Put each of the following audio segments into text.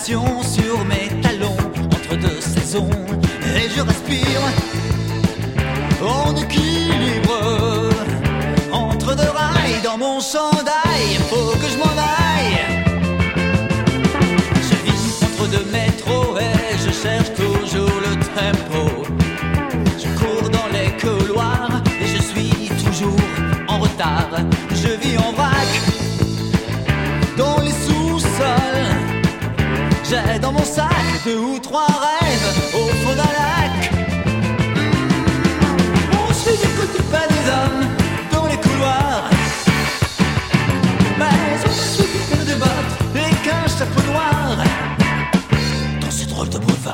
station sur mes talons, entre deux saisons, et je respire en équilibre entre deux rails dans mon chandail. Faut que je m'en aille. Je vis entre deux métros et je cherche toujours le tempo. Je cours dans les couloirs et je suis toujours en retard. Je vis en vrac dans les sous-sols. J'ai dans mon sac 2 ou 3 rêves au fond d'un lac. On suit du côté pas des hommes dans les couloirs, mais on suit du paire de bottes et qu'un chapeau noir dans ce drôle de boulevard.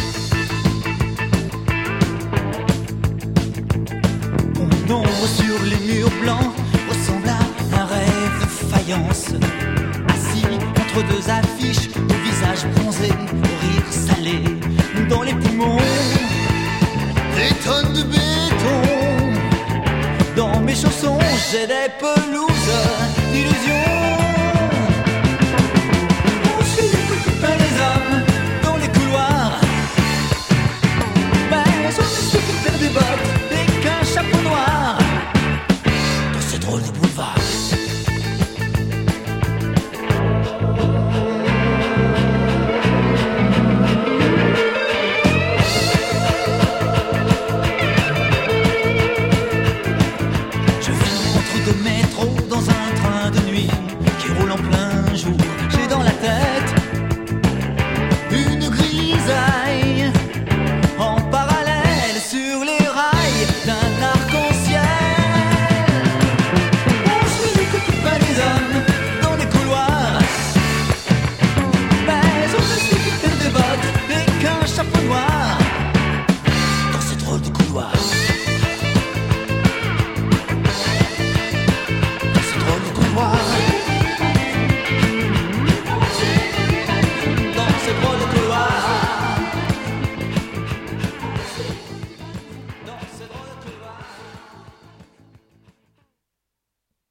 Mon ombre sur les murs blancs ressemble à un rêve de faïence, assis entre 2 affiches au visage bronzé, au rire salé dans les poumons, des tonnes de béton. Dans mes chansons j'ai des pelouses